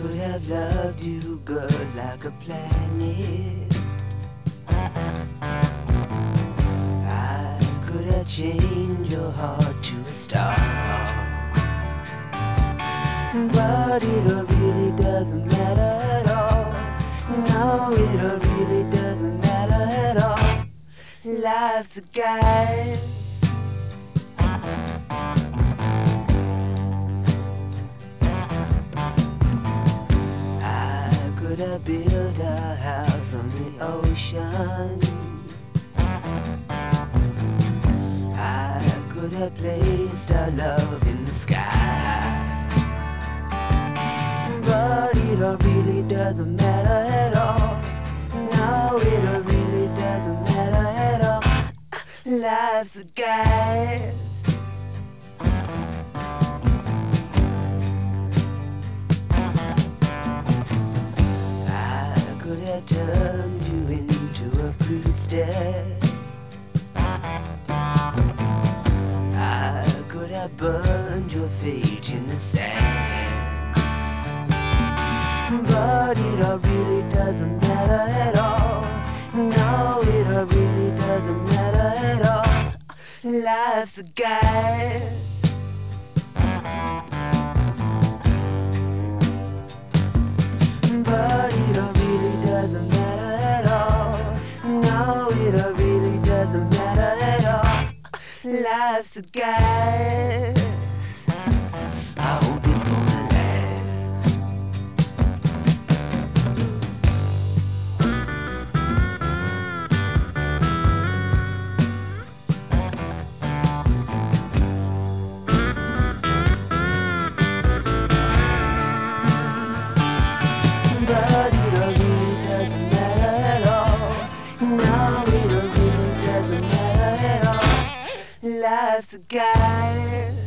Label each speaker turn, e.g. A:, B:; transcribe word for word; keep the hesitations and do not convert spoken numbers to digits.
A: could have loved you, girl, like a planet. I could have changed your heart to a star. But it really doesn't matter at all. No, it really doesn't matter at all. Life's a guide. I could have built a house on the ocean. I could have placed our love in the sky. But it all really doesn't matter at all. No, it all really doesn't matter at all. Life's a guide. I could have turned you into a priestess. I could have burned your fate in the sand. But it all really doesn't matter at all. No, it all really doesn't matter at all. Life's a guide. But it all really doesn't matter at all. No, it all really doesn't matter at all. Life's a guide. I hope it's gonna last. But it all really doesn't matter at all. No, it all really doesn't matter at all. Life's a guide.